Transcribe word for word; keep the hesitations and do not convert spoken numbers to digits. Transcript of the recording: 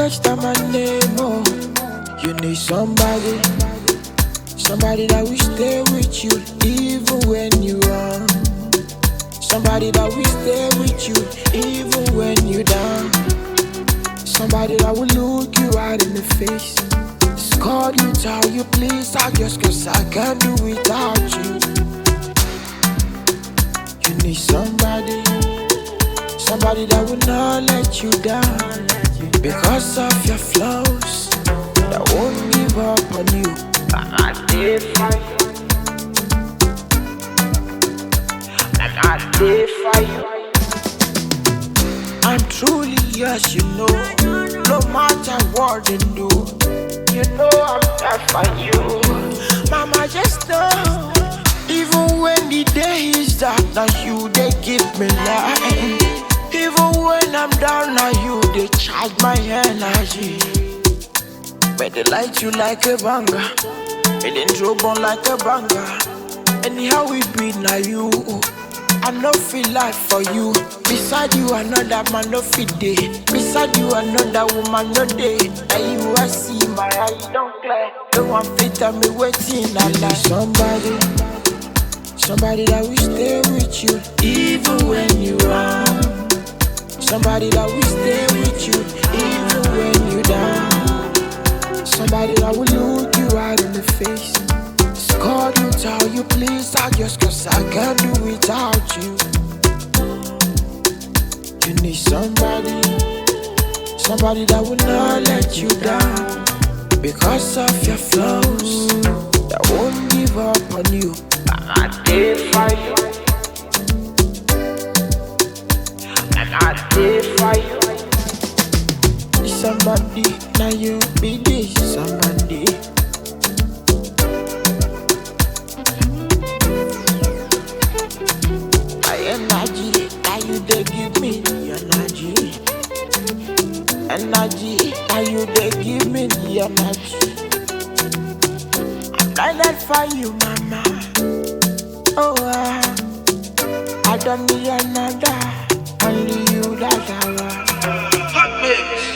Courage that my name, oh. You need somebody, somebody that will stay with you even when you run. Somebody that will stay with you even when you're down. Somebody that will look you right in the face, call you, tell you please, I just cause I can't do without you. You need somebody, somebody that will not let you down because of your flaws, that won't give up on you. I did for you, and I did for you. I'm truly yours, you know. No matter what they do, you know I'm there for you. Mama, just know, even when the day is dark, now you they give me light. Even when I'm down, now you they charge my energy. But they light you like a banger, and then drop on like a banger. Anyhow we be now you, I no feel life for you. Beside you another man no fit day. Beside you another woman no day. Now you I see my eyes don't clear. No one fit tell me waiting I like somebody, somebody that will stay with you even when you run. Somebody that will stay with you even when you down. Somebody that will look you right in the face, call you, tell you please, I just cause I can't do without you. You need somebody, somebody that will not let you down because of your flaws, that won't give up on you. I did for you, and I did for you. Somebody, now you be this somebody. Energy, now you they give me the energy. Energy, now you they give me the energy. I'm blinded for you, mama. Oh, uh, I don't need another, only you that I want. Hot mix.